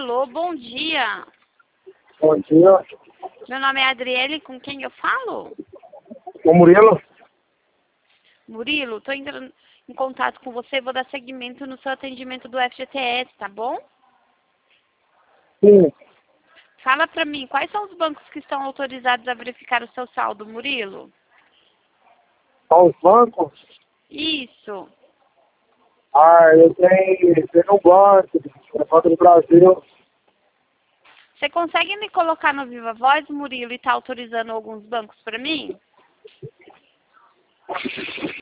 Alô, bom dia. Bom dia. Meu nome é Adriele, com quem eu falo? O Murilo? Murilo, estou entrando em contato com você, vou dar seguimento no seu atendimento do FGTS, tá bom? Sim. Fala pra mim, quais são os bancos que estão autorizados a verificar o seu saldo, Murilo? Aos bancos? Isso. Eu tenho um banco, Banco do Brasil. Você consegue me colocar no Viva Voz, Murilo, e tá autorizando alguns bancos pra mim?